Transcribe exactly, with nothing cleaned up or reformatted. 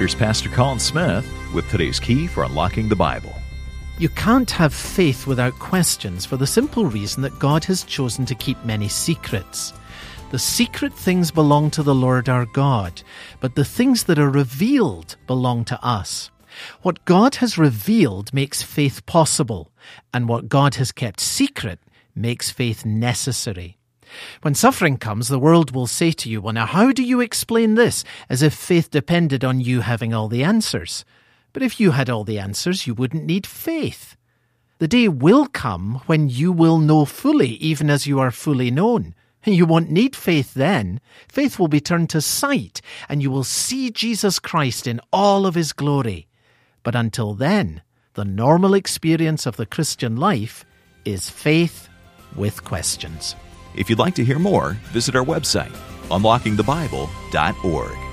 Here's Pastor Colin Smith with today's key for unlocking the Bible. You can't have faith without questions for the simple reason that God has chosen to keep many secrets. The secret things belong to the Lord our God, but the things that are revealed belong to us. What God has revealed makes faith possible, and what God has kept secret makes faith necessary. When suffering comes, the world will say to you, well, now how do you explain this? As if faith depended on you having all the answers. But if you had all the answers, you wouldn't need faith. The day will come when you will know fully, even as you are fully known. You won't need faith then. Faith will be turned to sight, and you will see Jesus Christ in all of his glory. But until then, the normal experience of the Christian life is faith with questions. If you'd like to hear more, visit our website, unlocking the bible dot org.